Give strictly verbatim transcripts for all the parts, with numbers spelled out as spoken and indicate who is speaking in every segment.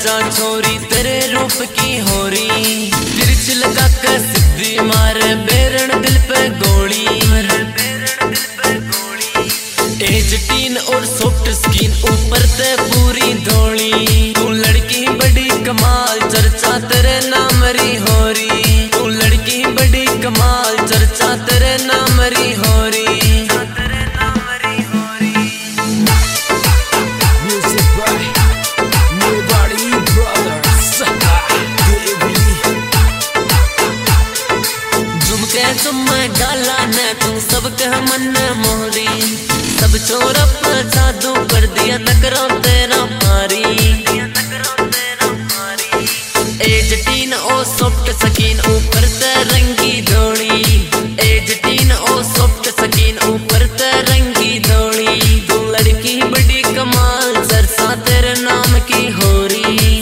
Speaker 1: चर्चा छोरी तेरे रूप की होरी, तिरछ लगा कर सिद्धि मारे बेरन दिल पे गोली। एज टीन और सॉफ्ट स्किन ऊपर ते पूरी धोली, तू लड़की बड़ी कमाल चर्चा तेरे नाम री होरी, तू लड़की बड़ी कमाल चर्चा तेरे नाम री होरी। झुमके डाला ने तू सबके मन मोहरी, सब छोर अपना जादू कर दिया नकरा तेरा मारी। एज टीन ओ सॉफ्ट स्किन ऊपर ते रंगी धोली, एज टीन ओ सॉफ्ट स्किन ऊपर ते रंगी धोली, तू लड़की बड़ी कमाल चर्चा तेरे नाम की होरी।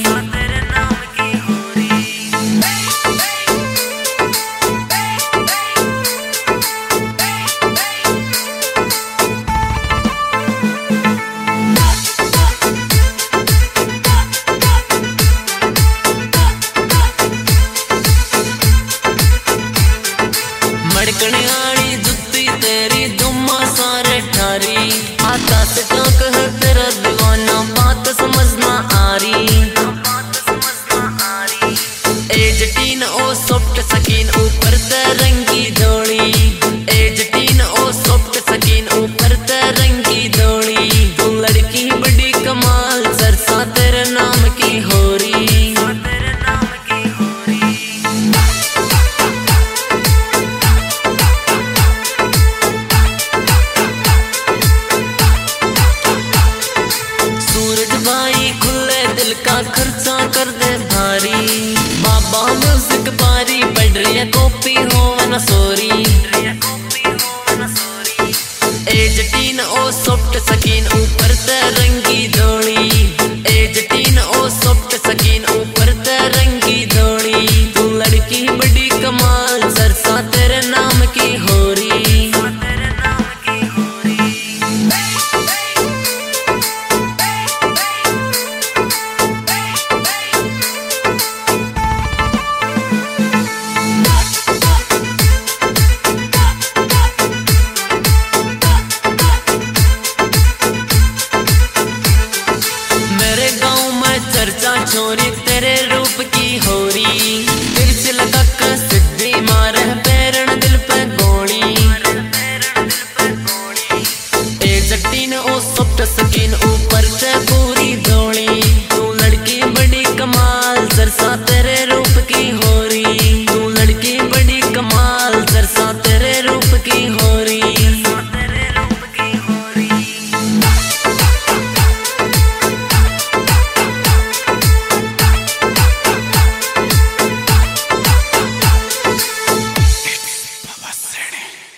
Speaker 1: मड़कने आली जुत्ती तेरी दुम्मा सारे ठारी, आता से टोक है तेरा दीवाना बात समझना आ रही। एज टीन ओ सॉफ्ट स्किन ऊपर ते रंगी धोली, एज टीन ओ सॉफ्ट स्किन ऊपर ते रंगी धोली, तू लड़की बड़ी कमाल चर्चा तेरे नाम की होरी। दिल का खर्चा कर दे भारी, बाबा म्यूजिक बारी बढ़ रही है कॉपी हो न सोरी। एज टीन ओ सॉफ्ट स्किन ऊपर ते